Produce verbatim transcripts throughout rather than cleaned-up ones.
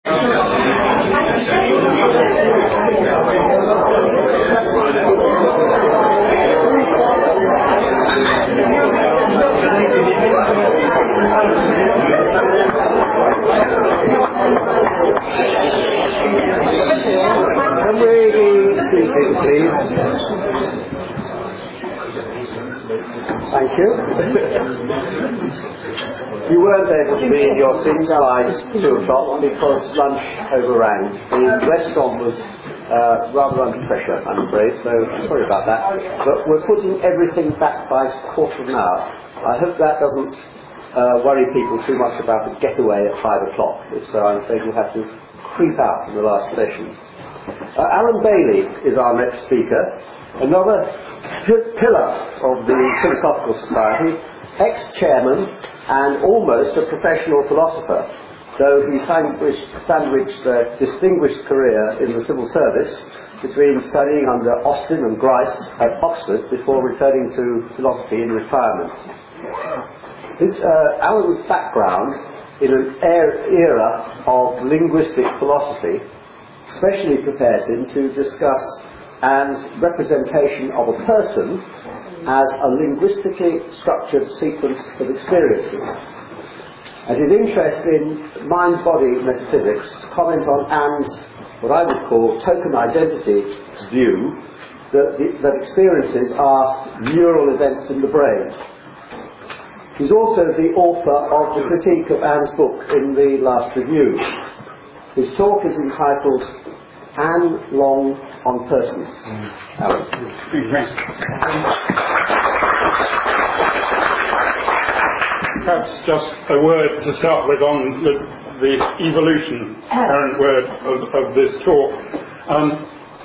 Can we be seated, please? Thank you. You weren't able to be in your seats by two o'clock because lunch overran. The restaurant was uh, rather under pressure, I'm afraid, so sorry about that. But we're putting everything back by a quarter of an hour. I hope that doesn't uh, worry people too much about a getaway at five o'clock. If so, I'm afraid we'll have to creep out in the last session. Uh, Alan Bailey is our next speaker, another p- pillar of the Philosophical Society, ex-chairman and almost a professional philosopher, though he sandwiched, sandwiched a distinguished career in the civil service between studying under Austin and Grice at Oxford before returning to philosophy in retirement. His, uh, Alan's background in an era of linguistic philosophy especially prepares him to discuss Anne's representation of a person as a linguistically structured sequence of experiences, and his interest in mind-body metaphysics to comment on Anne's, what I would call, token identity view that, the, that experiences are neural events in the brain. He's also the author of the critique of Anne's book in the last review. His talk is entitled Anne Long on Persons. Mm. Alan. Perhaps just a word to start with on the, the evolution, current word of, of this talk. Um,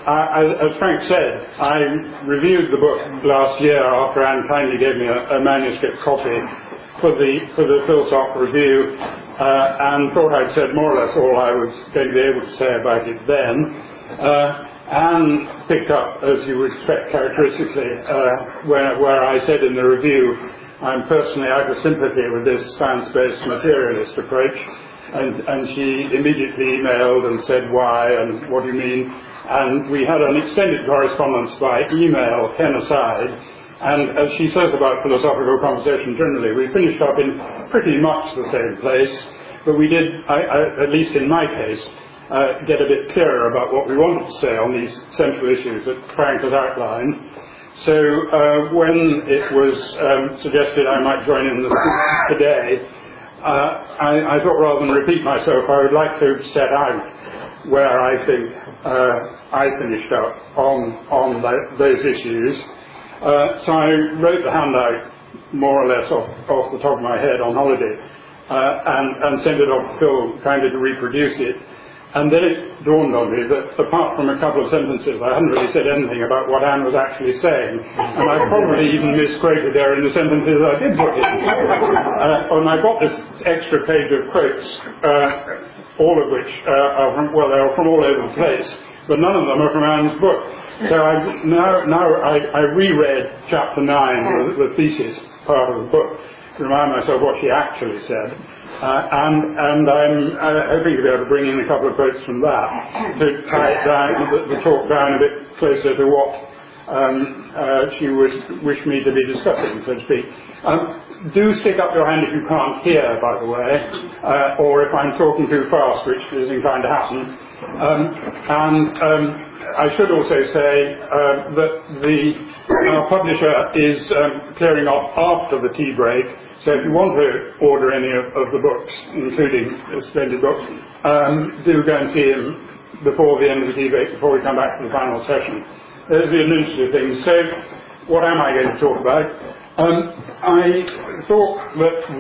I, as Frank said, I reviewed the book last year after Anne kindly gave me a, a manuscript copy for the for the Philosoph Review, uh, and thought I'd said more or less all I was going to be able to say about it then. Uh, Anne picked up, as you would expect characteristically, uh, where, where I said in the review, I'm personally out of sympathy with this science-based materialist approach, and, and she immediately emailed and said why and what do you mean, and we had an extended correspondence by email, pen aside, and as she says about philosophical conversation generally, we finished up in pretty much the same place, but we did, I, I, at least in my case, uh, get a bit clearer about what we wanted to say on these central issues that Frank has outlined. So uh, when it was um, suggested I might join in the today, uh, I, I thought rather than repeat myself, I would like to set out where I think uh, I finished up on, on the, those issues. Uh, so I wrote the handout more or less off, off the top of my head on holiday, uh, and, and sent it off to Phil kindly to reproduce it. And then it dawned on me that apart from a couple of sentences, I hadn't really said anything about what Anne was actually saying. And I probably even misquoted her in the sentences I did put in. Uh, and I got this extra page of quotes, uh, all of which uh, are from, well, they're from all over the place, but none of them are from Anne's book. So I, now, now I, I reread chapter nine, the, the thesis part of the book, to remind myself what she actually said. Uh, and, and I'm uh, hoping to be able to bring in a couple of quotes from that to tie it down, the, the talk down a bit closer to what um, uh, she would wish me to be discussing, so to speak. Um, do stick up your hand if you can't hear, by the way, uh, or if I'm talking too fast, which is inclined to happen. Um, and um, I should also say uh, that the our publisher is um, clearing off after the tea break, so if you want to order any of, of the books, including a splendid book, um, do go and see him before the end of the tea break, before we come back to the final session. Those are the administrative things. So, what am I going to talk about? Um, I thought that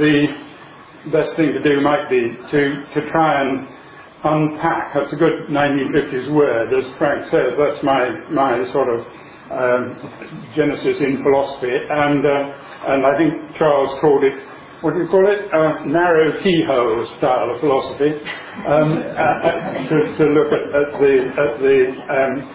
the best thing to do might be to, to try and unpack, that's a good nineteen fifties word, as Frank says, that's my, my sort of um, genesis in philosophy, and, uh, and I think Charles called it, what do you call it, uh, narrow keyhole style of philosophy, um, uh, to, to look at, at the, at the um,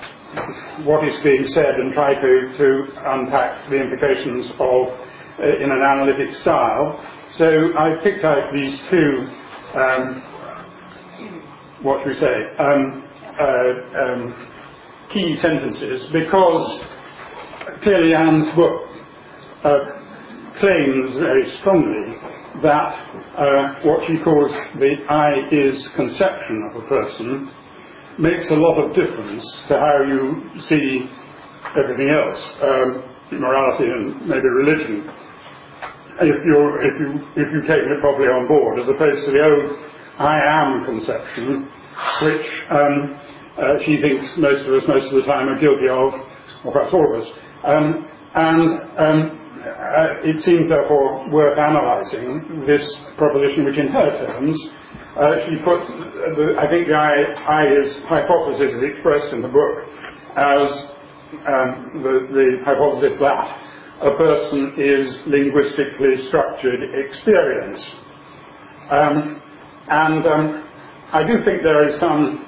what is being said and try to, to unpack the implications of uh, in an analytic style. So I picked out these two um, what should we say, um, uh, um, key sentences, because clearly Anne's book uh, claims very strongly that uh, what she calls the I is conception of a person makes a lot of difference to how you see everything else, um, morality and maybe religion, if you if you if you take it properly on board, as opposed to the old I am conception, which um, uh, she thinks most of us most of the time are guilty of, or perhaps all of us. Um, and um, uh, it seems therefore worth analysing this proposition, which in her terms uh, she puts, the, I think the I, I is hypothesis is expressed in the book as um, the, the hypothesis that a person is linguistically structured experience. Um, and um, I do think there is some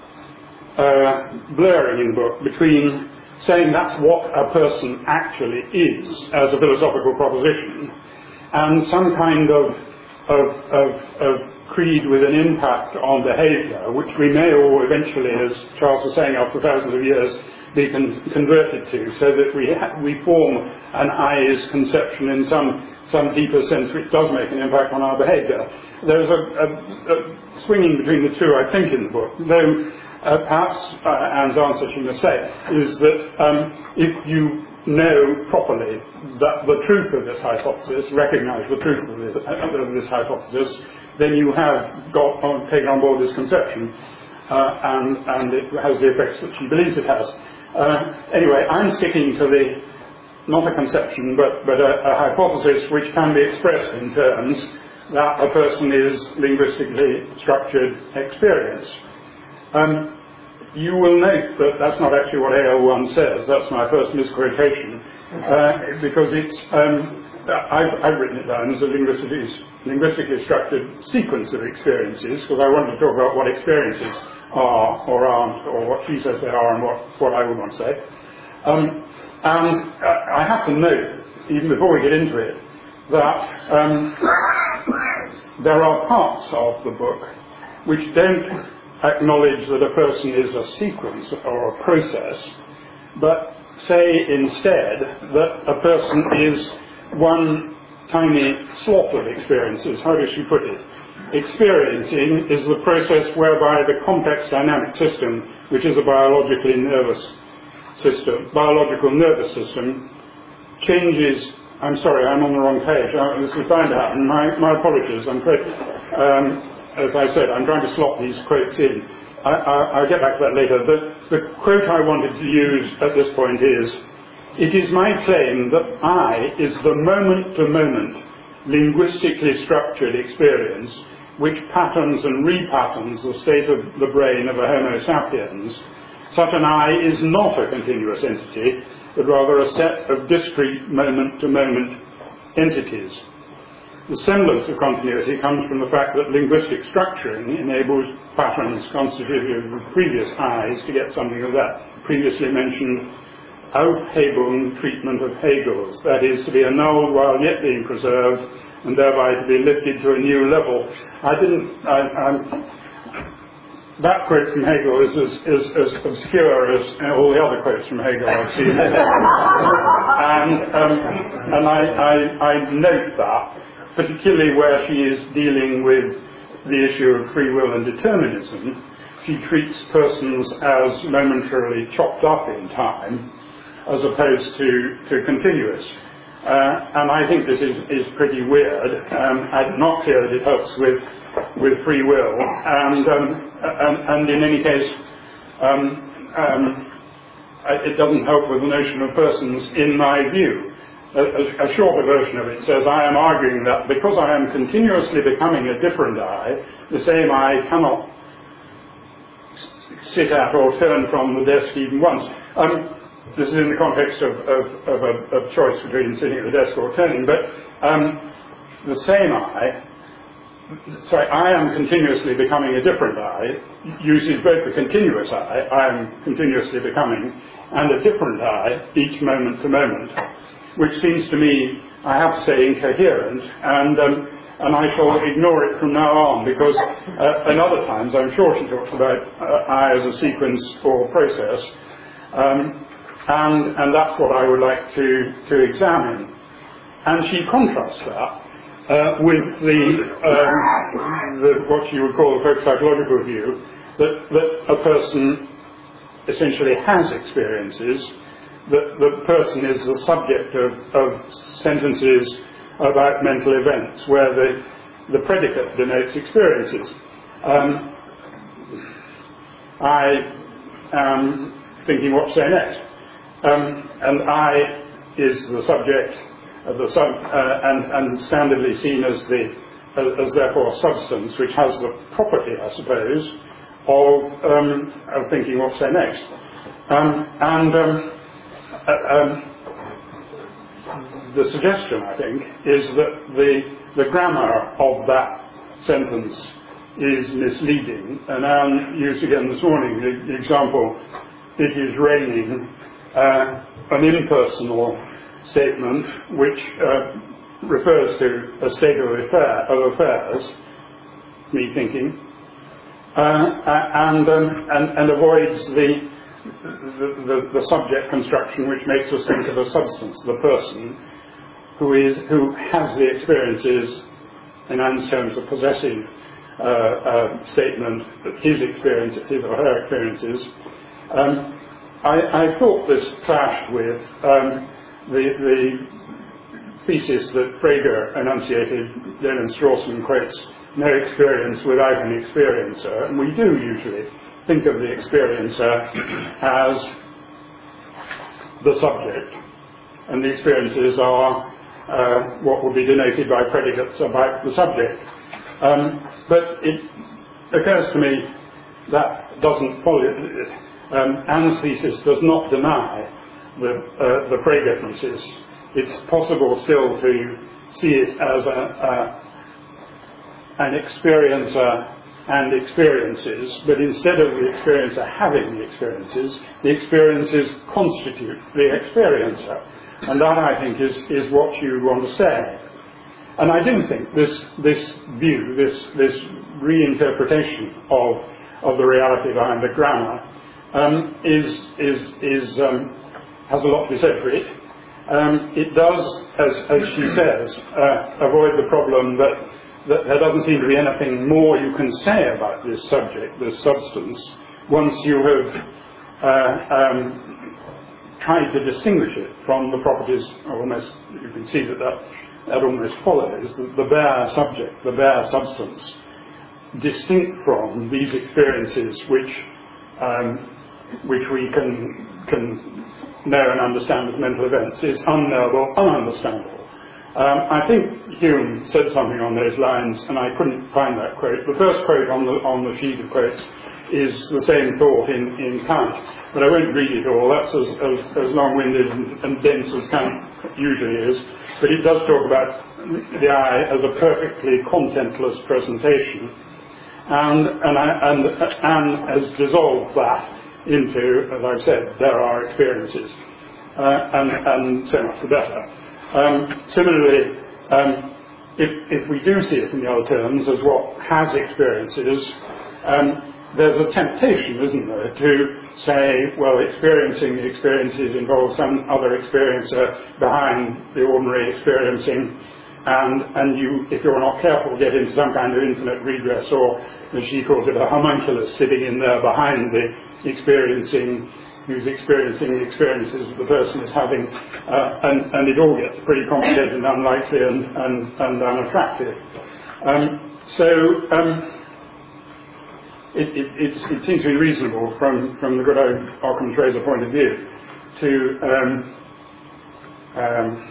uh, blurring in the book between saying that's what a person actually is as a philosophical proposition and some kind of, of, of, of creed with an impact on behaviour, which we may all eventually, as Charles was saying, after thousands of years, be con- converted to, so that we ha- we form an I is conception in some some deeper sense which does make an impact on our behaviour. There's a, a, a swinging between the two, I think, in the book, though uh, perhaps uh, Anne's answer, she must say, is that um, if you know properly that the truth of this hypothesis, recognise the truth of this, uh, of this hypothesis, then you have got on, taken on board this conception, uh, and, and it has the effects that she believes it has. Uh, anyway, I'm sticking to the, not a conception, but, but a, a hypothesis which can be expressed in terms that a person is linguistically structured experience. Um, you will note that that's not actually what A L one says. That's my first misquotation, uh, because it's, um, I've, I've written it down as a linguistically, linguistically structured sequence of experiences, because I wanted to talk about what experiences are or aren't, or what she says they are and what, what I would want to say. Um, and uh, I have to note, even before we get into it, that um, there are parts of the book which don't acknowledge that a person is a sequence or a process, but say instead that a person is one tiny slot of experiences. How does she put it? Experiencing is the process whereby the complex dynamic system, which is a biologically nervous system, biological nervous system, changes. I'm sorry, I'm on the wrong page. I, this is bound to happen. My, my apologies. I'm quite, um, as I said, I'm trying to slot these quotes in. I, I, I'll get back to that later. The, the quote I wanted to use at this point is, "It is my claim that I is the moment-to-moment, linguistically structured experience which patterns and repatterns the state of the brain of a Homo sapiens. Such an I is not a continuous entity, but rather a set of discrete moment-to-moment entities. The semblance of continuity comes from the fact that linguistic structuring enables patterns constitutive of previous I's to get something of that previously mentioned Aufhebung treatment of Hegel's, that is, to be annulled while yet being preserved, and thereby to be lifted to a new level." I didn't, I, I'm, that quote from Hegel is as, is, as obscure as all the other quotes from Hegel I've seen. and um, and I, I, I note that, particularly where she is dealing with the issue of free will and determinism, she treats persons as momentarily chopped up in time, as opposed to, to continuous. Uh, and I think this is, is pretty weird. Um, I'm not clear that it helps with, with free will. And, um, and, and in any case, um, um, it doesn't help with the notion of persons, in my view. A, a, a shorter version of it says, "I am arguing that because I am continuously becoming a different I, the same I cannot sit at or turn from the desk even once." Um, this is in the context of, of, of a of choice between sitting at the desk or turning, but um, the same I, sorry, I am continuously becoming a different I, uses both the continuous I, I am continuously becoming, and a different I, each moment to moment, which seems to me, I have to say, incoherent, and um, and I shall ignore it from now on, because uh, in other times I'm sure she talks about uh, I as a sequence or process, um, and, and that's what I would like to, to examine. And she contrasts that uh, with the, um, the what she would call the folk psychological view, that, that a person essentially has experiences, that the person is the subject of, of sentences about mental events where the, the predicate denotes experiences. Um, I am thinking what to say next. Um, and I is the subject of the sub, uh, and, and standardly seen as the as, as therefore substance, which has the property, I suppose, of um, of thinking what to say next. Um, and um, uh, um, the suggestion, I think, is that the the grammar of that sentence is misleading. And Anne used again this morning the, the example, "It is raining," uh, an impersonal statement which uh, refers to a state of, affair, of affairs, me thinking, uh, and, um, and and avoids the the, the the subject construction which makes us think of a substance, the person, who is who has the experiences, in Anne's terms, a possessive uh, uh, statement, his experience, his or her experiences. Um, I, I thought this clashed with um, the, the thesis that Frege enunciated. Lenin Straussman quotes, "No experience without an experiencer," and we do usually think of the experiencer as the subject, and the experiences are uh, what would be denoted by predicates about the subject. Um, but it occurs to me that doesn't follow. Um, Anne's thesis does not deny the, uh, the Frege thesis. It's possible still to see it as a, a, an experiencer and experiences, but instead of the experiencer having the experiences, the experiences constitute the experiencer. And that, I think, is, is what you want to say. And I do think this, this view, this, this reinterpretation of, of the reality behind the grammar um, is, is, is, um, has a lot to be said for it. Um, it does, as, as she says, uh, avoid the problem that, that there doesn't seem to be anything more you can say about this subject, this substance, once you have uh, um, tried to distinguish it from the properties. Almost, you can see that that, that almost follows, the, the bare subject, the bare substance, distinct from these experiences which um, which we can can know and understand as mental events, is unknowable, ununderstandable. Um, I think Hume said something on those lines, and I couldn't find that quote. The first quote on the on the sheet of quotes is the same thought in, in Kant, but I won't read it all. That's as, as, as long-winded and, and dense as Kant usually is. But it does talk about the I as a perfectly contentless presentation, and and, I, and Anne has dissolved that into, as I've said, there are experiences, uh, and, and so much the better. Um, similarly, um, if, if we do see it in the other terms as what has experiences, um, there's a temptation, isn't there, to say, well, experiencing the experiences involves some other experiencer behind the ordinary experiencing, and, and you, if you're not careful, get into some kind of infinite regress, or, as she calls it, a homunculus sitting in there behind the experiencing, who's experiencing the experiences the person is having, uh, and, and it all gets pretty complicated and unlikely and, and, and unattractive. Um, so um, it, it, it's, it seems to be reasonable from, from the good old Occam's razor point of view to um, um,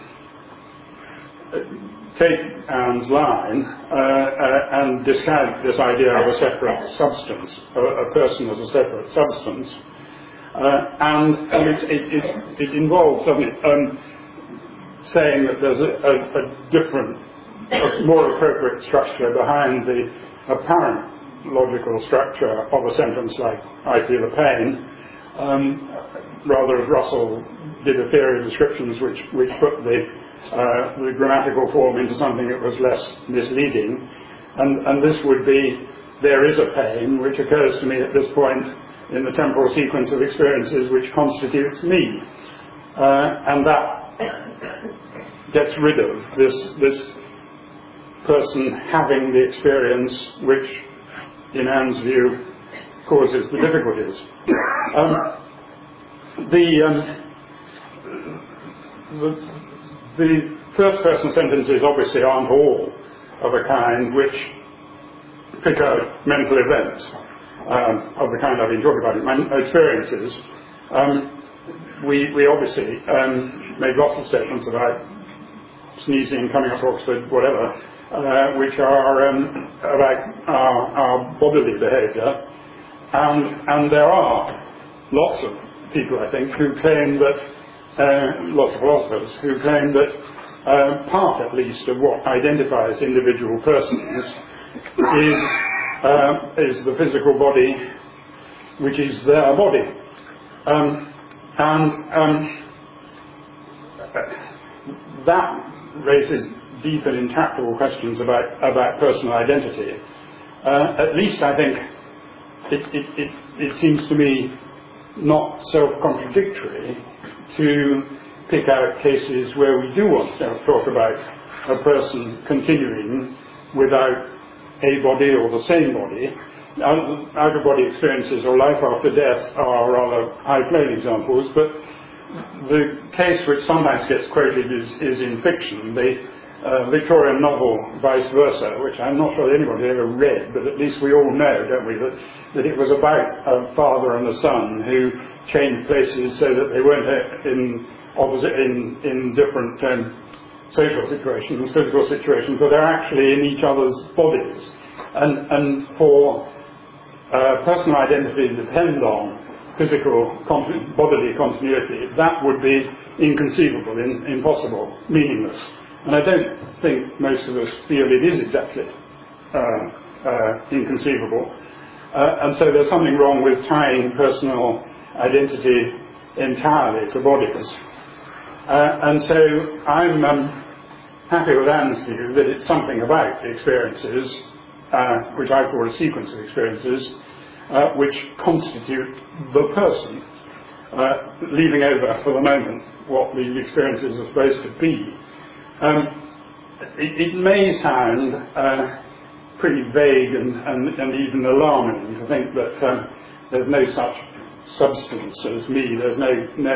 take Anne's line uh, uh, and discount this idea of a separate substance, a, a person as a separate substance. Uh, and and it, it, it, it involves, doesn't it, um, saying that there's a, a, a different, a more appropriate structure behind the apparent logical structure of a sentence like, "I feel a pain," um, rather as Russell did a theory of descriptions which, which put the, uh, the grammatical form into something that was less misleading. And, and this would be, there is a pain which occurs to me at this point in the temporal sequence of experiences which constitutes me. Uh, and that gets rid of this, this person having the experience which, in Anne's view, causes the difficulties. Um, the, um, the, the first person sentences obviously aren't all of a kind which pick out mental events um, of the kind I've been talking about, my experiences. Um, we, we obviously um, made lots of statements about sneezing, coming up to Oxford, whatever, uh, which are um, about our, our bodily behaviour. And, and there are lots of people, I think, who claim that, uh, lots of philosophers, who claim that uh, part, at least, of what identifies individual persons is, uh, is the physical body, which is their body. Um, and um, that raises deep and intractable questions about, about personal identity. Uh, at least, I think, It, it, it, it seems to me not self-contradictory to pick out cases where we do want to talk about a person continuing without a body or the same body. Out-of-body experiences or life after death are rather high-flown examples, but the case which sometimes gets quoted is, is in fiction. The Uh, Victorian novel Vice Versa, which I'm not sure that anybody ever read, but at least we all know, don't we, that, that it was about a father and a son who changed places so that they weren't in opposite, in, in different um, social situations, physical situations, but they're actually in each other's bodies. And, and for uh, personal identity to depend on physical continu- bodily continuity, that would be inconceivable, in, impossible, meaningless. And I don't think most of us feel it is exactly uh, uh, inconceivable. Uh, and so there's something wrong with tying personal identity entirely to bodies. Uh, and so I'm um, happy with Anne's view that it's something about experiences, uh, which I call a sequence of experiences, uh, which constitute the person, uh, leaving over for the moment what these experiences are supposed to be. Um, it, it may sound uh, pretty vague and, and, and even alarming to think that um, there's no such substance as me, there's no, no,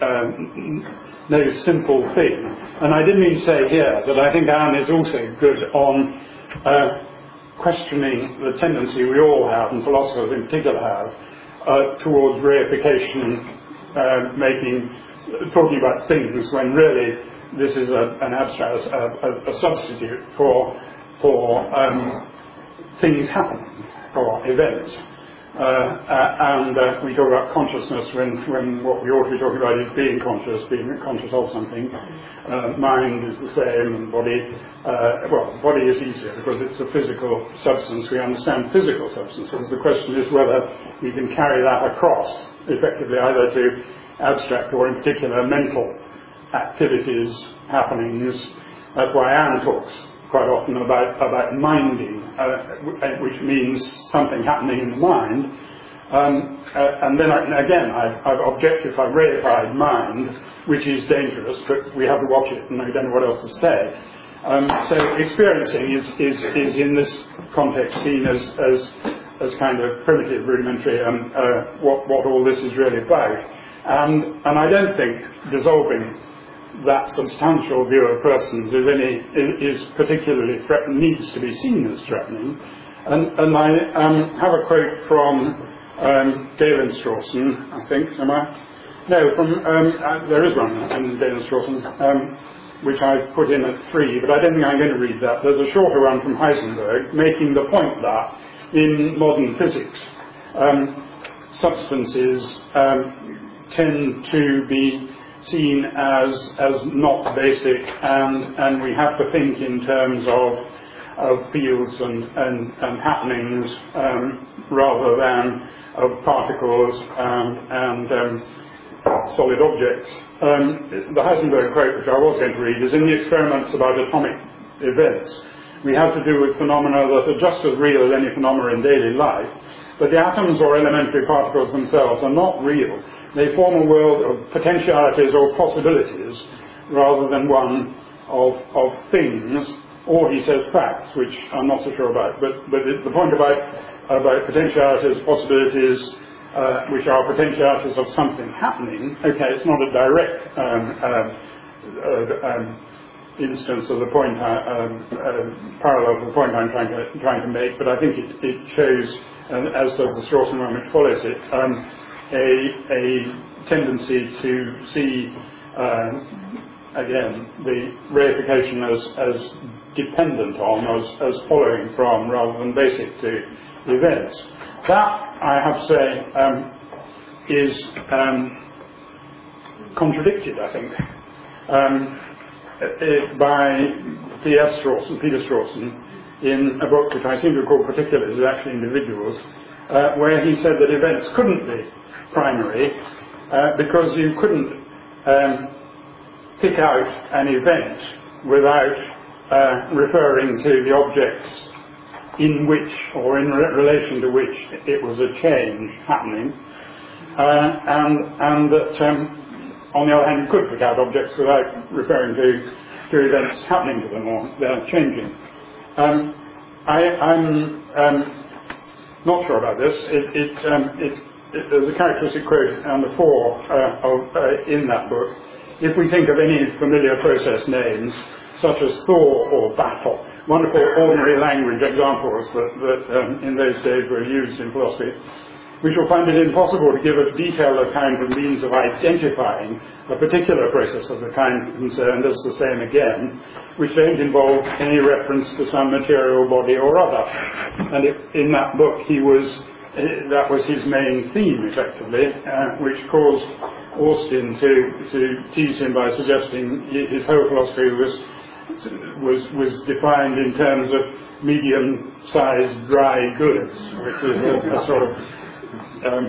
um, no simple thing. And I didn't mean to say here that I think Anne is also good on uh, questioning the tendency we all have, and philosophers in particular have, uh, towards reification, uh, making, talking about things when really this is a, an abstract, a, a, a substitute for, for um, things happening, for events. Uh, uh, and uh, we talk about consciousness when, when what we ought to be talking about is being conscious, being conscious of something. Uh, mind is the same, and body, uh, well, body is easier because it's a physical substance. We understand physical substances. The question is whether we can carry that across effectively, either to abstract or in particular mental activities, happenings. That's why Anne talks quite often about, about minding, uh, which means something happening in the mind. Um, uh, and then I, again, I've, I've objectified, reified mind, which is dangerous, but we have to watch it and I don't know what else to say. Um, so experiencing is, is, is in this context seen as, as, as kind of primitive, rudimentary, and uh, what, what all this is really about. And, and I don't think dissolving that substantial view of persons is any is particularly threatened, needs to be seen as threatening. And, and I um, have a quote from um, Galen Strawson, I think, am I? No, from, um, uh, there is one in Galen Strawson, um, which I've put in at three, but I don't think I'm going to read that. There's a shorter one from Heisenberg, making the point that in modern physics, um, substances um, tend to be seen as as not basic, and and we have to think in terms of of fields and, and, and happenings um, rather than of particles um, and um, solid objects. Um, the Heisenberg quote, which I was going to read, is in the experiments about atomic events. We have to do with phenomena that are just as real as any phenomena in daily life, but the atoms or elementary particles themselves are not real. They form a world of potentialities or possibilities rather than one of, of things, or he says facts, which I'm not so sure about. But, but the, the point about, about potentialities, possibilities, uh, which are potentialities of something happening, okay, it's not a direct um, uh, uh, um, instance of the point, uh, um, uh, parallel to the point I'm trying to, trying to make, but I think it, it shows, uh, as does the Strawson one which follows it, um, a, a tendency to see, uh, again, the reification as, as dependent on, as, as following from, rather than basic to events. That, I have to say, um, is um, contradicted, I think. Um, It, by P S Strawson, Peter Strawson, in a book which I seem to recall particulars, actually individuals, uh, where he said that events couldn't be primary uh, because you couldn't um, pick out an event without uh, referring to the objects in which, or in re- relation to which, it was a change happening, uh, and, and that um, on the other hand, you could pick out objects without referring to, to events happening to them or they're changing. Um, I, I'm um, not sure about this. It, it, um, it, it, there's a characteristic quote on the four uh, of, uh, in that book. If we think of any familiar process names, such as thaw or battle, wonderful ordinary language examples that, that um, in those days were used in philosophy, we shall find it impossible to give a detailed account of means of identifying a particular process of the kind concerned as the same again, which don't involve any reference to some material body or other. And if, in that book, he was, that was his main theme, effectively, uh, which caused Austin to, to tease him by suggesting his whole philosophy was was was defined in terms of medium-sized dry goods, which is a, a sort of Um,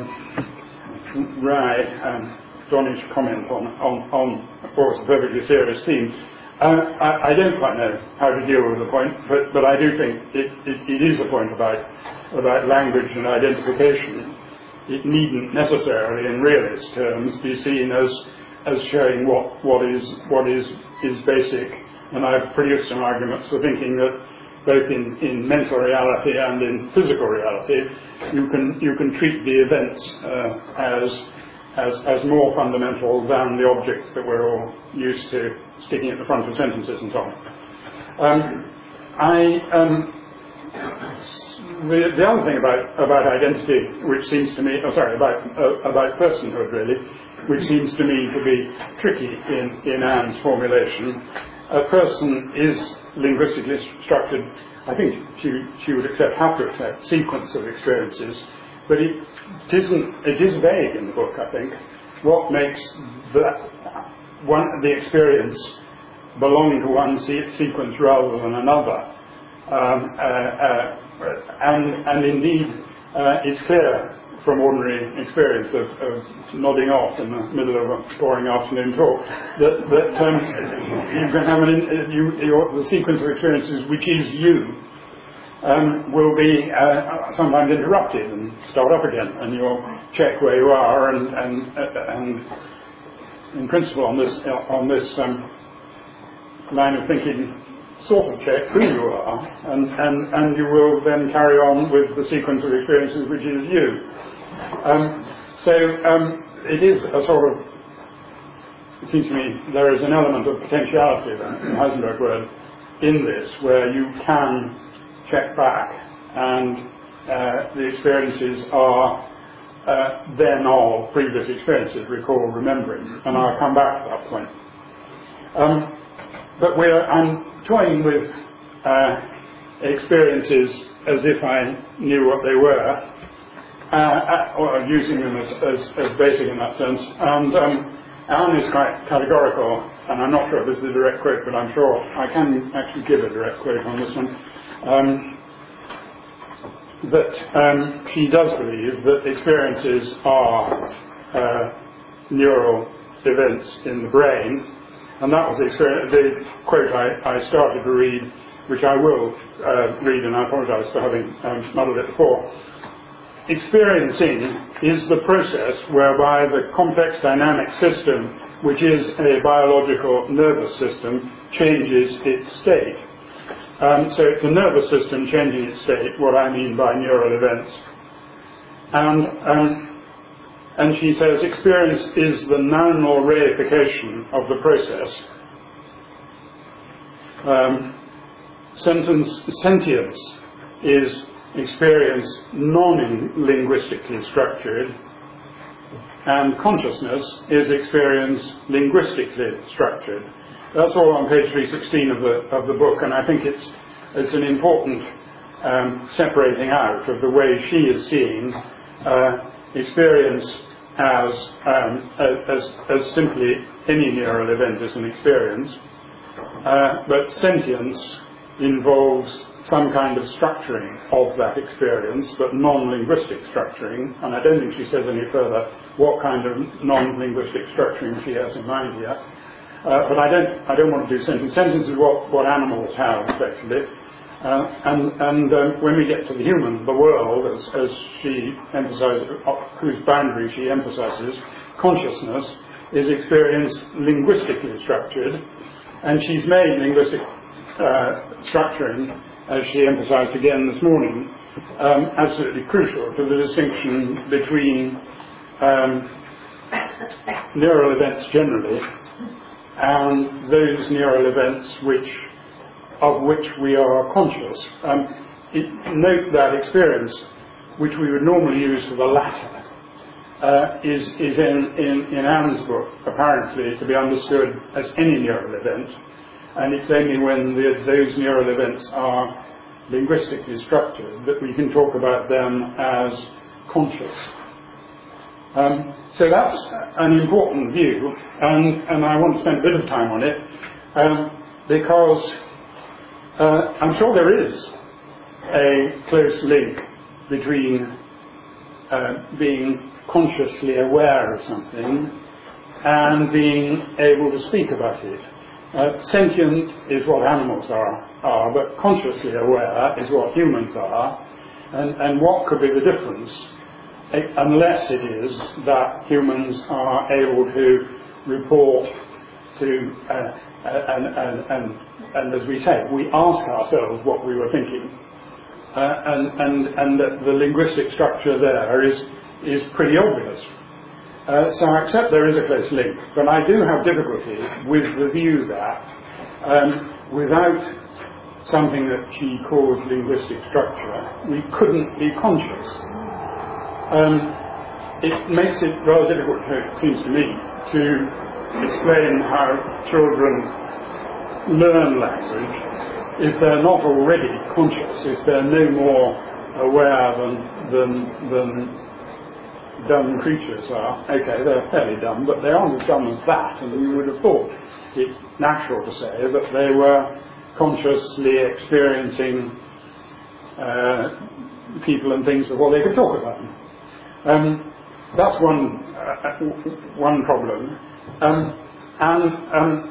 wry and Donish comment on, on, on, of course, a perfectly serious theme. Uh, I, I don't quite know how to deal with the point, but, but I do think it, it, it is a point about, about language and identification. It needn't necessarily, in realist terms, be seen as, as showing what, what, is, what is, is basic. And I've produced some arguments for thinking that both in, in mental reality and in physical reality, you can you can treat the events uh, as, as as more fundamental than the objects that we're all used to sticking at the front of sentences and so on. Um, I um, the, the other thing about about identity, which seems to me, oh sorry, about uh, about personhood really, which seems to me to be tricky in in Anne's formulation. A person is linguistically structured, I think she, she would accept, have to accept, sequence of experiences, but it, it isn't, it is vague in the book, I think. What makes the, one, the experience belong to one se- sequence rather than another? Um, uh, uh, and, and indeed, uh, it's clear from ordinary experience of, of nodding off in the middle of a boring afternoon talk, that, that um, you can have an, you, your, the sequence of experiences which is you um, will be uh, sometimes interrupted and start up again, and you'll check where you are, and, and, uh, and in principle on this, uh, on this um, line of thinking, sort of check who you are, and, and, and you will then carry on with the sequence of experiences which is you. Um, so um, it is a sort of, it seems to me, there is an element of potentiality, then, in Heisenberg word, in this, where you can check back, and uh, the experiences are uh, then of previous experiences, recall, remembering, and I'll come back to that point. Um, but we're, I'm toying with uh, experiences as if I knew what they were, uh, or using them as, as, as basic in that sense. And um, Anne is quite categorical, and I'm not sure if this is a direct quote, but I'm sure I can actually give a direct quote on this one. um, that um, she does believe that experiences are uh, neural events in the brain, and that was the, experience, the quote I, I started to read, which I will uh, read, and I apologise for having um, muddled it before. Experiencing is the process whereby the complex dynamic system, which is a biological nervous system, changes its state. Um, so it's a nervous system changing its state, what I mean by neural events. And, um, and she says experience is the nominal reification of the process. Um, sentence, sentience is experience non-linguistically structured, and consciousness is experience linguistically structured. That's all on page three sixteen of the of the book, and I think it's it's an important um, separating out of the way she is seeing uh, experience as, um, as as simply any neural event is an experience, uh, but sentience involves some kind of structuring of that experience, but non-linguistic structuring, and I don't think she says any further what kind of non-linguistic structuring she has in mind here. Uh, but I don't, I don't want to do sentence. Sentence is what, what animals have, effectively. Uh, and and um, when we get to the human, the world, as, as she emphasizes, whose boundary she emphasizes, consciousness is experience linguistically structured, and she's made linguistic uh, structuring, as she emphasized again this morning, um, absolutely crucial to the distinction between um, neural events generally and those neural events which, of which we are conscious. Um, it, note that experience, which we would normally use for the latter, uh, is, is in, in, in Anne's book apparently to be understood as any neural event, and it's only when the, those neural events are linguistically structured that we can talk about them as conscious. Um, so that's an important view, and, and I want to spend a bit of time on it, um, because uh, I'm sure there is a close link between uh, being consciously aware of something and being able to speak about it. Uh, sentient is what animals are, are, but consciously aware is what humans are, and, and what could be the difference? Unless it is that humans are able to report to, uh, and, and, and, and as we say, we ask ourselves what we were thinking, uh, and, and, and that the linguistic structure there is, is pretty obvious. Uh, so I accept there is a close link, but I do have difficulty with the view that um, without something that she calls linguistic structure, we couldn't be conscious. Um, it makes it rather difficult, it seems to me, to explain how children learn language if they're not already conscious, if they're no more aware than, than, than dumb creatures are. Okay, they're fairly dumb, but they aren't as dumb as that, and you would have thought it natural to say that they were consciously experiencing uh, people and things before they could talk about them. Um, that's one uh, one problem, um, and um,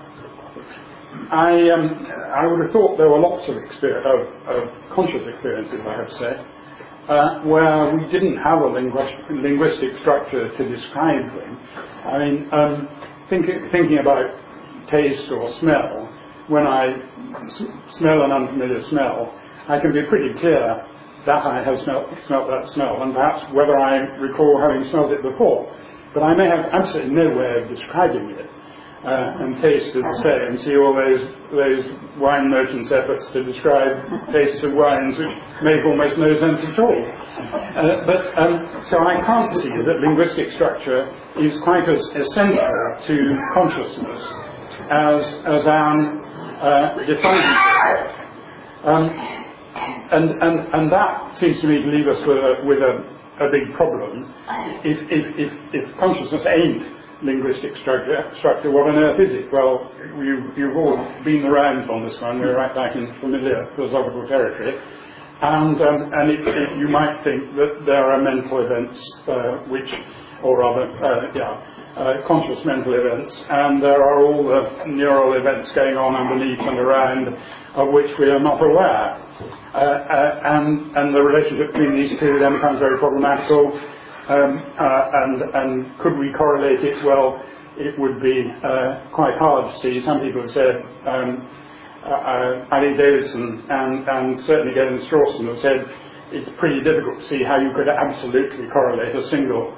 I um, I would have thought there were lots of, exper- of, of conscious experiences, I have to say, uh, where we didn't have a linguistic, linguistic structure to describe them. I mean, um, think, thinking about taste or smell, when I s- smell an unfamiliar smell, I can be pretty clear that I have smelt, smelt that smell, and perhaps whether I recall having smelled it before. But I may have absolutely no way of describing it. Uh, and taste is the same. See all those those wine merchants' efforts to describe tastes of wines which make almost no sense at all. Uh, but um, so I can't see that linguistic structure is quite as essential to consciousness as as Anne uh, defines it. Um, And, and, and that seems to me to leave us with a, with a, a big problem. If, if, if, if consciousness ain't linguistic structure, structure, what on earth is it? Well, you've, you've all been the rounds on this one. We're right back in familiar philosophical territory. And, um, and it, it, you might think that there are mental events uh, which, or rather, uh, yeah, uh, conscious mental events, and there are all the neural events going on underneath and around of which we are not aware. Uh, uh, and, and the relationship between these two then becomes very problematical. Um, uh, and, and could we correlate it? Well, it would be uh, quite hard to see. Some people have said, um, uh, Ali Davidson and, and certainly Gavin Strawson have said it's pretty difficult to see how you could absolutely correlate a single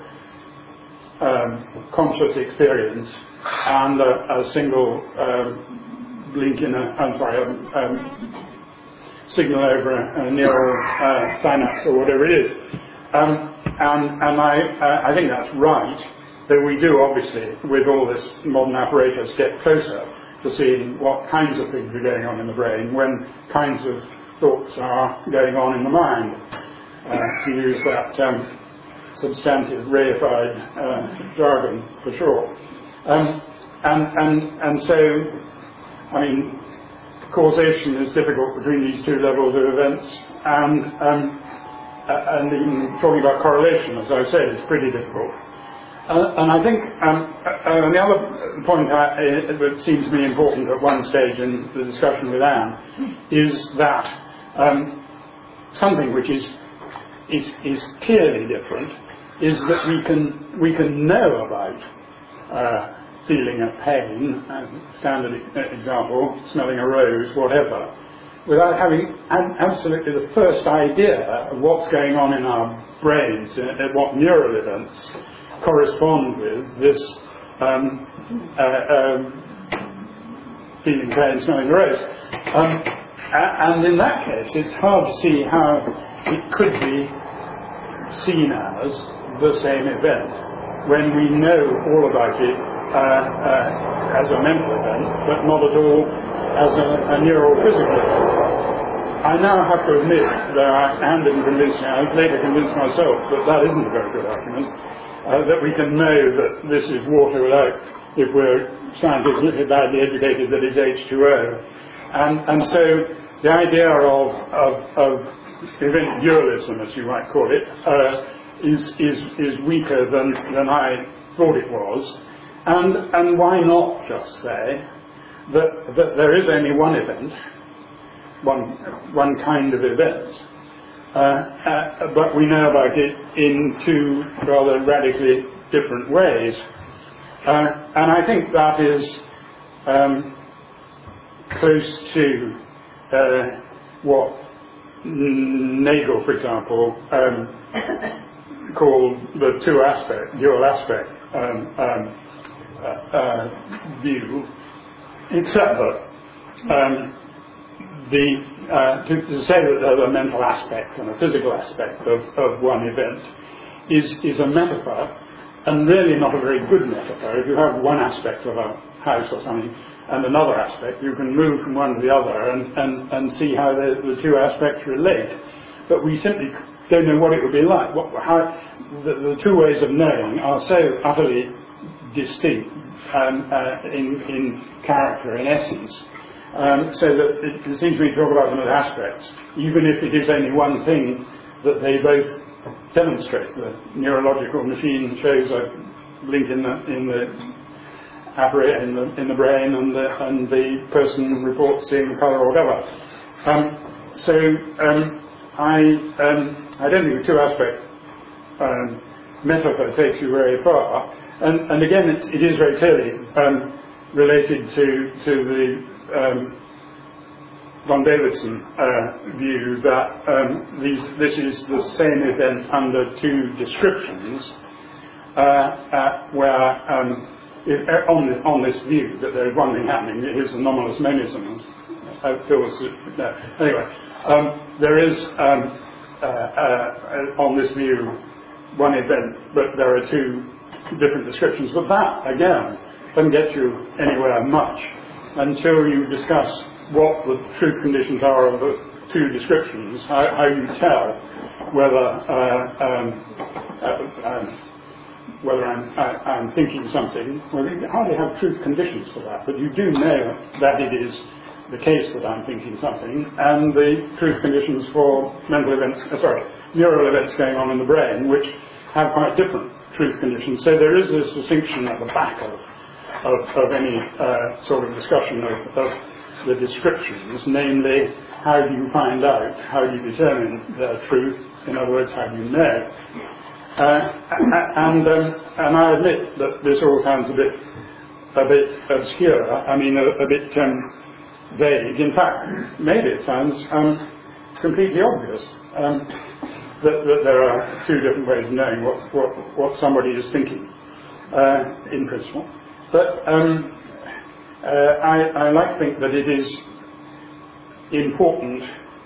um, conscious experience and a, a single um, link in a, I'm sorry, um, um, signal over a, a neural uh, synapse or whatever it is. Um, and and I, uh, I think that's right, though we do obviously, with all this modern apparatus, get closer to seeing what kinds of things are going on in the brain, when kinds of thoughts are going on in the mind, uh, to use that um, substantive reified uh, jargon for sure. Um, and, and, and so, I mean, causation is difficult between these two levels of events, and um, Uh, and even talking about correlation, as I said, is pretty difficult. Uh, and I think um, uh, the other point uh, that seemed to me important at one stage in the discussion with Anne is that um, something which is, is is clearly different is that we can we can know about uh, feeling a pain, uh, standard example, smelling a rose, whatever, without having absolutely the first idea of what's going on in our brains, and what neural events correspond with this um, uh, um, feeling pain, smelling a rose. Um, and in that case, it's hard to see how it could be seen as the same event when we know all about it uh, uh, as a mental event, but not at all as a, a neurophysical event. I now have to admit that I am didn't convince me, I later convinced myself that that isn't a very good argument, uh, that we can know that this is water without, if we're scientifically badly educated, that it's H two O. And, and so the idea of, of, of event dualism, as you might call it, uh, is, is, is weaker than, than I thought it was. And, and why not just say that, that there is only one event, one, one kind of event, uh, uh, but we know about it in two rather radically different ways. Uh, and I think that is um, close to uh, what Nagel, for example, um, called the two aspect, dual aspect um, um, uh, uh, view, except that um, the, uh, to, to say that there's a mental aspect and a physical aspect of, of one event is, is a metaphor, and really not a very good metaphor. If you have one aspect of a house or something and another aspect, you can move from one to the other and, and, and see how the, the two aspects relate. But we simply don't know what it would be like. What, how, the, the two ways of knowing are so utterly distinct um, uh, in, in character, in essence, um, so that it, it seems to me to talk about them as aspects, even if it is only one thing that they both demonstrate. The neurological machine shows a link in the in the apparatus in the in the brain, and the and the person reports seeing colour or whatever. Um, so um, I um, I don't think the two aspect um, metaphor takes you very far, and and again it, it is very clearly um, related to to the um, Von Davidson uh, view that um, these, this is the same event under two descriptions, uh, uh, where um, if, uh, on, the, on this view that there is one thing happening, his anomalous monism. Uh, feels, uh, anyway, um, there is um, uh, uh, on this view one event, but there are two different descriptions. But that again doesn't get you anywhere much until you discuss what the truth conditions are of the two descriptions, how, how you tell whether uh, um, uh, um, whether I'm, I, I'm thinking something. Well, you hardly have truth conditions for that, but you do know that it is the case that I'm thinking something, and the truth conditions for mental events, uh, sorry, neural events going on in the brain, which have quite different truth conditions. So there is this distinction at the back of, of, of any uh, sort of discussion of, of the descriptions, namely, how do you find out, how do you determine the truth, in other words, how do you know? Uh, and, um, and I admit that this all sounds a bit, a bit obscure, I mean, a, a bit um, vague. In fact, maybe it sounds um, completely obvious um, that, that there are two different ways of knowing what, what, what somebody is thinking, uh, in principle. But um, uh, I, I like to think that it is important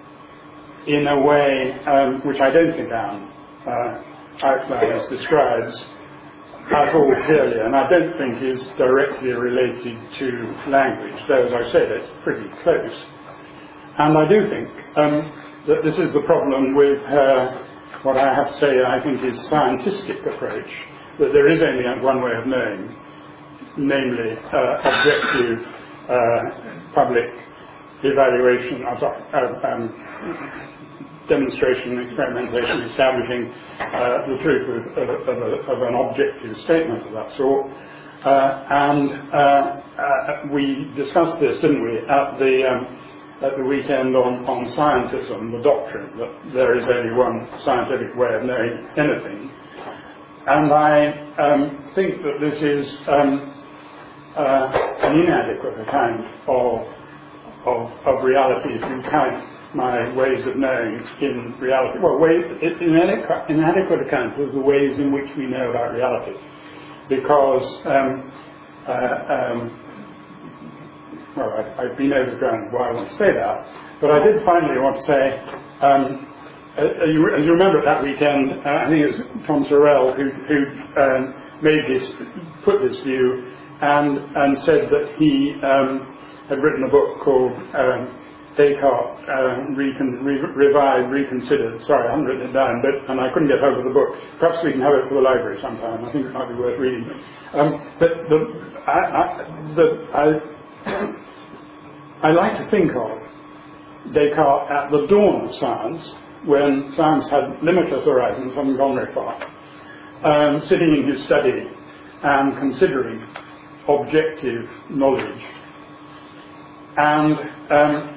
in a way um, which I don't think Anne uh, outlines, describes at all clearly, and I don't think is directly related to language, though as I said it's pretty close. And I do think um, that this is the problem with her, what I have to say I think is scientific approach, that there is only one way of knowing, namely uh, objective uh, public evaluation, I'm sorry, uh, um, demonstration, experimentation, establishing uh, the truth of, of, of, a, of an objective statement of that sort. Uh, and uh, uh, we discussed this, didn't we, at the um, at the weekend on, on scientism, the doctrine that there is only one scientific way of knowing anything. And I um, think that this is um, uh, an inadequate account of, of, of reality if you count my ways of knowing in reality. Well, way, inadequate, inadequate account of the ways in which we know about reality. Because, um, uh, um, well, I, I've been overground why I want to say that, but I did finally want to say, um, uh, you, as you remember at that weekend, uh, I think it was Tom Sorrell who, who um, made this, put this view, and, and said that he um, had written a book called um, Descartes, uh, recon, re, Revived, Reconsidered. Sorry, I haven't written it down, but and I couldn't get hold of the book. Perhaps we can have it for the library sometime. I think it might be worth reading. Um, but the, I, I, the, I, I like to think of Descartes at the dawn of science, when science had limitless horizons, hadn't gone very far, um, sitting in his study and considering objective knowledge, and um,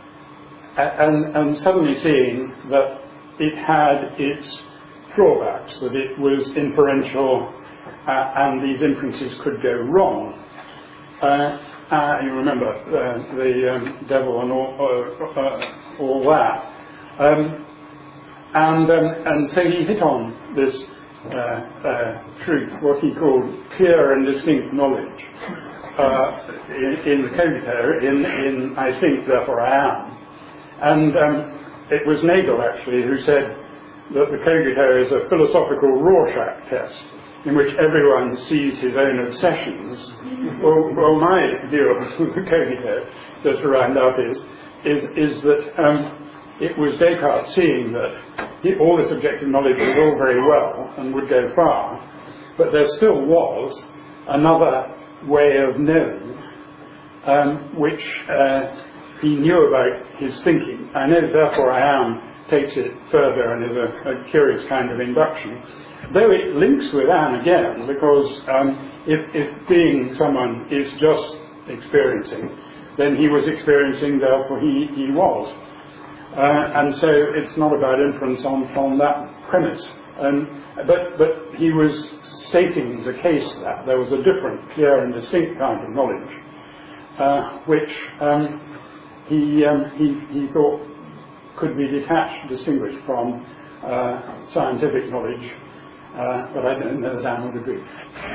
And, and suddenly seeing that it had its drawbacks, that it was inferential uh, and these inferences could go wrong. Uh, uh, you remember uh, the um, devil and all, uh, uh, all that. Um, and, um, and so he hit on this uh, uh, truth, what he called clear and distinct knowledge, uh, in, in the Cogito, in, in I think, therefore I am. And um, it was Nagel, actually, who said that the Cogito is a philosophical Rorschach test in which everyone sees his own obsessions. Well, well my view of the Cogito, just to round up, is, is, is that um, it was Descartes seeing that he, all this objective knowledge was all very well and would go far, but there still was another way of knowing um, which... Uh, he knew about his thinking. I know, therefore I am takes it further and is a, a curious kind of induction. Though it links with Anne again, because um, if, if being someone is just experiencing, then he was experiencing, therefore he, he was. Uh, and so it's not about inference on, on that premise. Um, but, but he was stating the case that there was a different, clear and distinct kind of knowledge, uh, which... Um, He, um, he, he thought could be detached, distinguished from uh, scientific knowledge, uh, but I don't know that Anne would agree.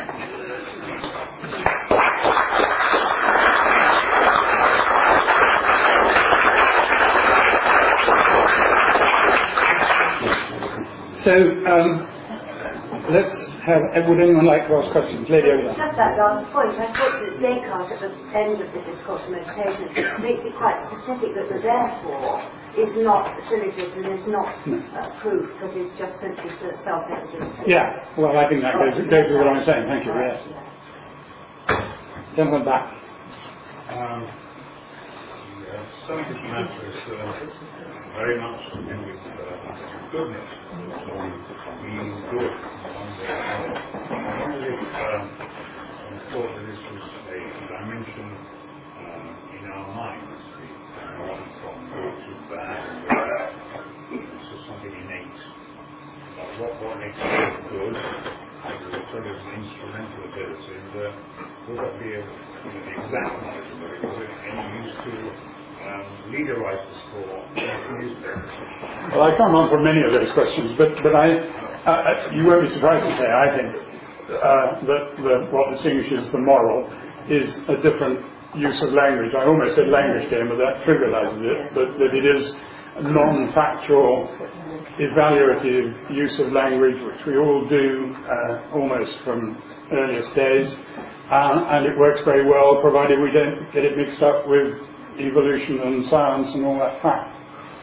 So, um, let's have, would anyone like to ask questions? Lady over there. Just that last point, I thought that Descartes at the end of the discourse of meditation makes it quite specific that the therefore is not a syllogism, is not No. uh, proof, because it's just simply self-evident. Yeah, well, I think that goes, goes with what I'm saying. Thank you. Yes. Gentleman back. Um, yeah, subject matter is uh, very much to do with uh, goodness, so being good one way or another. I wonder if um, I thought that this was a dimension uh, in our minds, the from good to bad, it's just something innate. But what, what makes it good? Sort of an instrumental ability, and uh, would that be a, you know, the exact knowledge of it? Was it any use to um, leader writers for newspapers? Well, I can't answer many of those questions, but but I, uh, you won't be surprised to say, I think, uh, that the, what distinguishes the moral is a different use of language. I almost said language game, but that trivializes it, but that it is a non-factual, evaluative use of language, which we all do uh, almost from earliest days, uh, and it works very well, provided we don't get it mixed up with evolution and science and all that crap.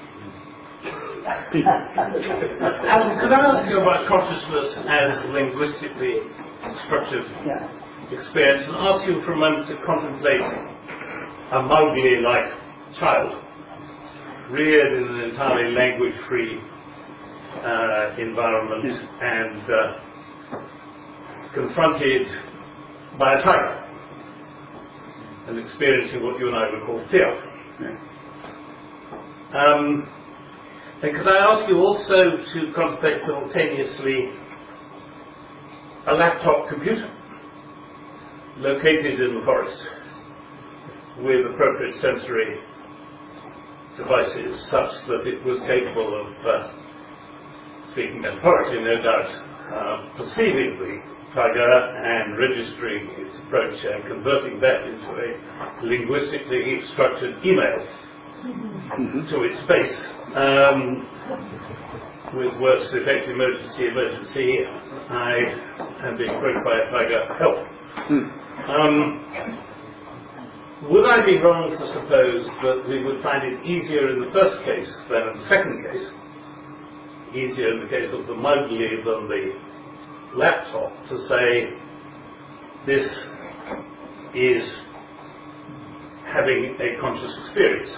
Um, could I ask you about consciousness as linguistically structured Yeah. experience, and ask you for a moment to contemplate a Mowgli-like child, reared in an entirely language-free uh, environment, yes. and uh, confronted by a tiger, and experiencing what you and I would call fear. Yeah. Um, and could I ask you also to contemplate simultaneously a laptop computer located in the forest with appropriate sensory devices such that it was capable of, uh, speaking metaphorically no doubt, uh, perceiving the tiger and registering its approach and converting that into a linguistically structured email mm-hmm. to its base um, with words to the effect emergency, emergency, I am being approached by a tiger, help. Mm. Um, Would I be wrong to suppose that we would find it easier in the first case than in the second case, easier in the case of the Mowgli than the laptop, to say this is having a conscious experience?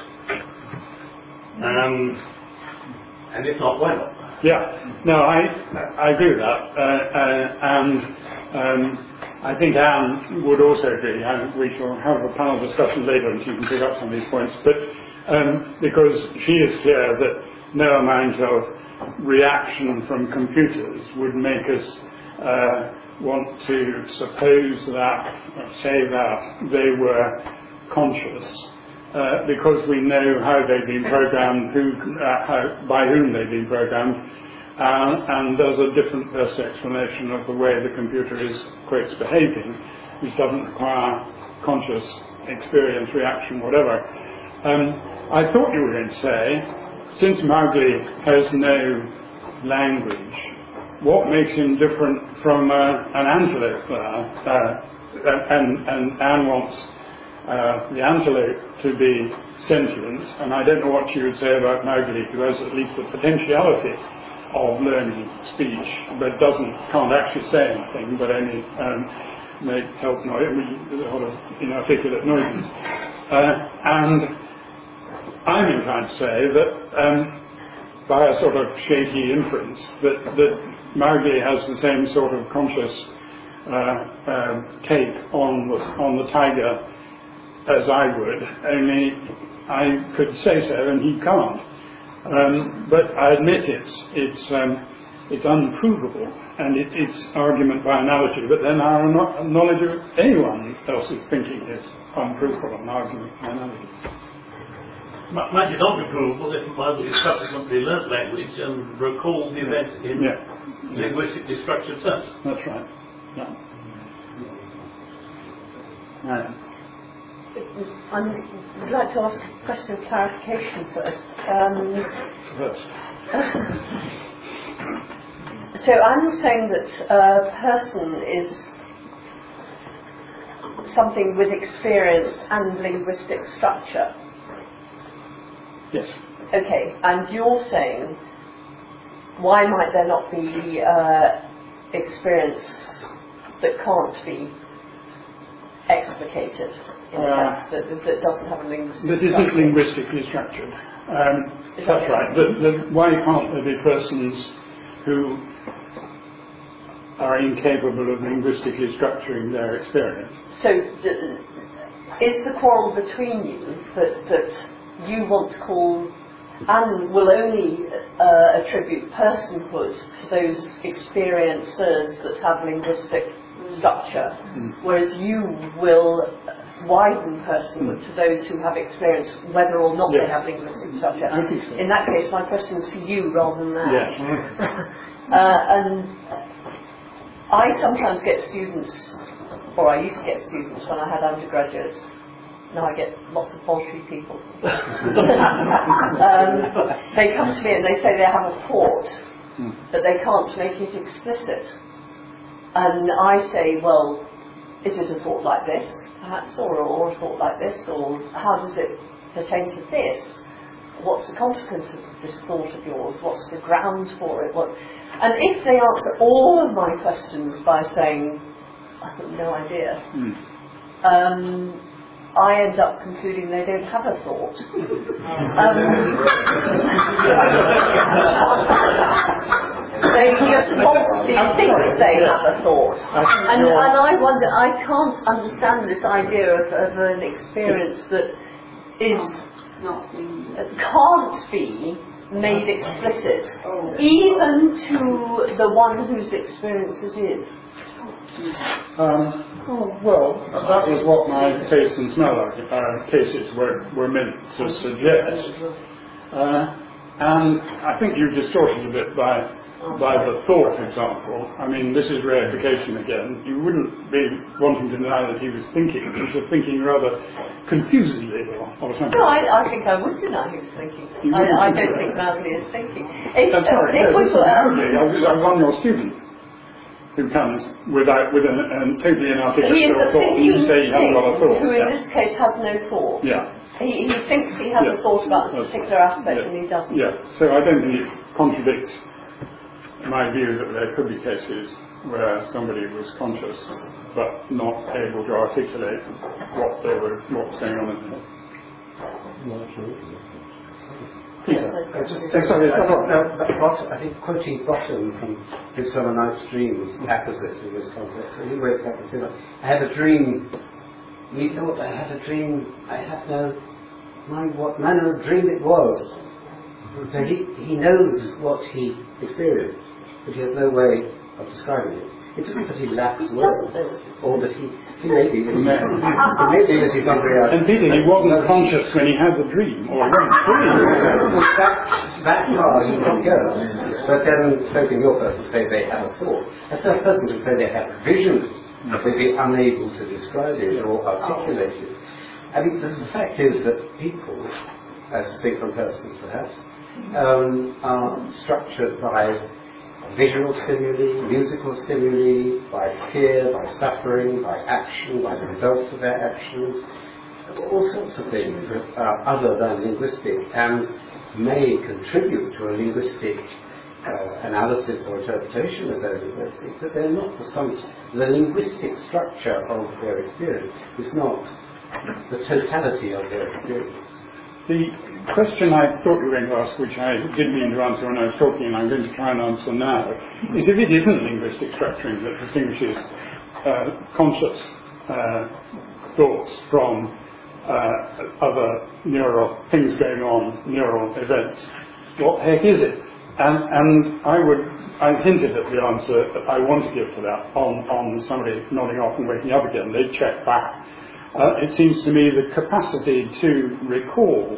Um, and if not, why not? Yeah, no, I I agree with that, uh, uh, and um, I think Anne would also agree, and we shall have a panel discussion later and she can pick up some of these points, but um, because she is clear that no amount of reaction from computers would make us uh, want to suppose that, say that they were conscious, uh, because we know how they've been programmed, who, uh, how, by whom they've been programmed, Uh, and there's a different best explanation of the way the computer is, quotes, behaving, which doesn't require conscious experience, reaction, whatever. Um, I thought you were going to say, since Mowgli has no language, what makes him different from uh, an antelope there? Uh, and, and Anne wants uh, the antelope to be sentient, and I don't know what she would say about Mowgli, because there's at least the potentiality of learning speech, but doesn't, can't actually say anything, but only um, make help noise, a lot of inarticulate noises. Uh, and I'm inclined to say that um, by a sort of shaky inference that, that Mowgli has the same sort of conscious uh, um, take on the, on the tiger as I would, only I could say so and he can't. Um, but I admit it's it's um, it's unprovable, and it, it's argument by analogy. But then our no- knowledge of anyone else's thinking is unprovable, an argument by analogy. M- might it not be provable if Mowgli subsequently learnt language and recalled the event in yeah. linguistically structured terms? That's right. Yeah. Right. I'd like to ask a question of clarification first. Um, First. so I'm saying that a person is something with experience and linguistic structure. Yes. okay, and you're saying, why might there not be uh, experience that can't be explicated in Uh, a sense, that, that doesn't have a linguistic That isn't structure? linguistically structured. Um, Is that's that right. The, the, why can't there be persons who are incapable of linguistically structuring their experience? So, d- is the quarrel between you that, that you want to call and will only uh, attribute personhood to those experiencers that have linguistic structure, Mm. whereas you will widen personhood to those who have experience, whether or not Yeah. they have linguistic structure? I think so. In that case, my question is to you rather than that. Yes. uh, and I sometimes get students, or I used to get students when I had undergraduates. Now I get lots of voluntary people. um, they come to me and they say they have a thought, Mm. but they can't make it explicit. And I say, well, is it a thought like this, perhaps, or, or a thought like this, or how does it pertain to this? What's the consequence of this thought of yours? What's the ground for it? What? And if they answer all of my questions by saying, I have no idea, Mm. um, I end up concluding they don't have a thought. um, they just falsely think they have a thought. And, and I wonder, I can't understand this idea of, of an experience that is can't be made explicit, even to the one whose experience it is. Um, oh, well, that was what my taste and smell uh, cases were, were meant to suggest. Uh, and I think you distorted a bit by by the thought example. I mean, this is reification again. You wouldn't be wanting to deny that he was thinking. He was thinking rather confusedly or, or something. No, I, I think I would deny he was thinking. You I, I wouldn't don't think think Mowgli is thinking. If, That's uh, right. if No, we listen, were- Mowgli, I was, I was on your student who comes without with an, an totally inarticulate he is a thought. thinking You say he hasn't thing got a thought. who in Yeah. this case has no thought. Yeah. He, he thinks he has Yeah. a thought about this That's- particular aspect yeah. and he doesn't. Yeah, so I don't think it contradicts my view that there could be cases where somebody was conscious but not able to articulate what they were, what was going on in there. Yes, Peter. I- I just think sorry, it's not, no, but Bot- I think quoting Bottom from Midsummer Night's Dream was the opposite in this context. So he wakes up and says, I had a dream. Methought I had a dream. I have no mind what manner of dream it was. So he, he knows what he experienced, but he has no way of describing it. It isn't that he lacks words, or that he, he may be, May. it may be that he's not very And Peter, he wasn't conscious when he had the dream, or he wasn't dreaming. that, that far you can go. But then, so can your person say they have a thought. A certain person can say they have a vision, but they'd be unable to describe it or articulate it. I mean, the, the fact is that people, as distinct from persons perhaps, um, are structured by visual stimuli, musical stimuli, by fear, by suffering, by action, by the results of their actions, all sorts of things that are other than linguistic and may contribute to a linguistic uh, analysis or interpretation of those linguistics, but they're not the sum. The linguistic structure of their experience is not the totality of their experience. The question I thought you were going to ask, which I didn't mean to answer when I was talking, and I'm going to try and answer now, is if it isn't linguistic structuring that distinguishes uh, conscious uh, thoughts from uh, other neural things going on, neural events, what the heck is it? And, and I would, I hinted at the answer that I want to give to that on, on somebody nodding off and waking up again. They'd check back. Uh, it seems to me the capacity to recall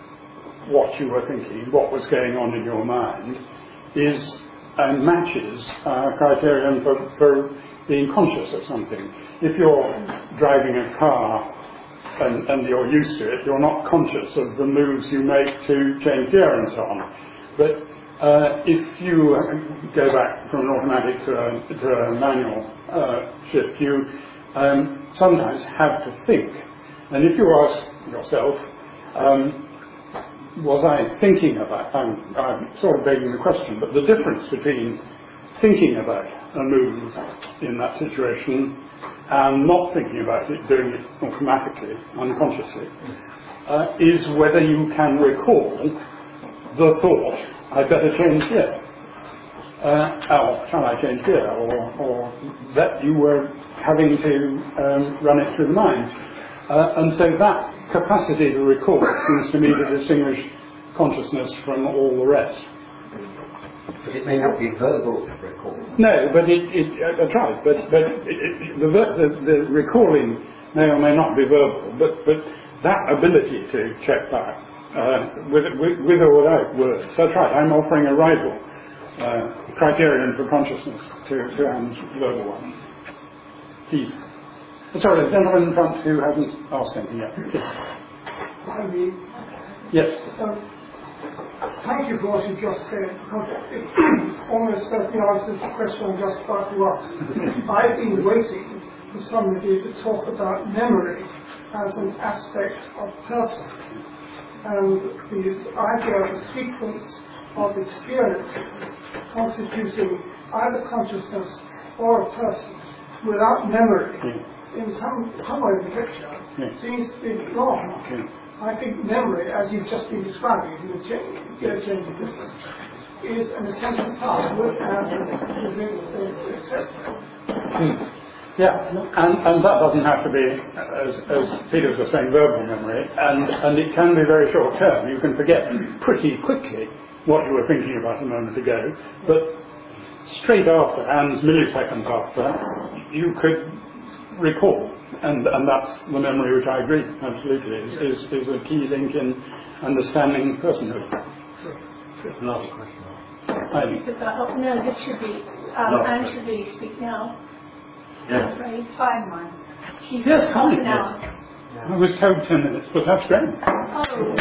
what you were thinking, what was going on in your mind, is and matches uh, criterion for, for being conscious of something. If you're driving a car and, and you're used to it, you're not conscious of the moves you make to change gear and so on. But uh, if you go back from an automatic to a, to a manual uh, shift, you um, sometimes have to think. And if you ask yourself, um, was I thinking about, I'm, I'm sort of begging the question, but the difference between thinking about a move in that situation and not thinking about it, doing it automatically, unconsciously, uh, is whether you can recall the thought, I better change here. Uh, or shall I change here? Or, or that you were having to um, run it through the mind. Uh, and so that capacity to recall seems to me to distinguish consciousness from all the rest. But it may not be verbal recall. No, but it, it uh, that's right. But but it, it, the, the the recalling may or may not be verbal. But but that ability to check back uh, with, with with or without words. That's right. I'm offering a rival uh, criterion for consciousness to to Anne's verbal one. Please. Sorry, the gentleman in front who hasn't asked anything yet. Yes. Um, thank you for what you just said, because it almost certainly answers the question I'm just about to ask. I've been waiting for somebody to talk about memory as an aspect of person, and the idea of a sequence of experiences constituting either consciousness or a person without memory. Yeah. In some, some way in the picture, yeah. seems to be wrong. Yeah. I think memory, as you've just been describing in the change, change of business, is an essential part of it and et cetera. Yeah, and, and that doesn't have to be, as, as Peter was saying, verbal memory, and, and it can be very short term. You can forget pretty quickly what you were thinking about a moment ago, but straight after, and milliseconds after, you could recall, and and that's the memory which I agree absolutely is, is, is a key link in understanding personhood. Last question. It's about, oh, no, this should be, um, No. Anne should really speak now. Yeah. I'm afraid. Fine, Miles. She's Yes, half fine, an yes. hour. I was told ten minutes, but that's great. Oh,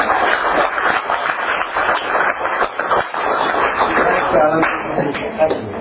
Thanks, Alan.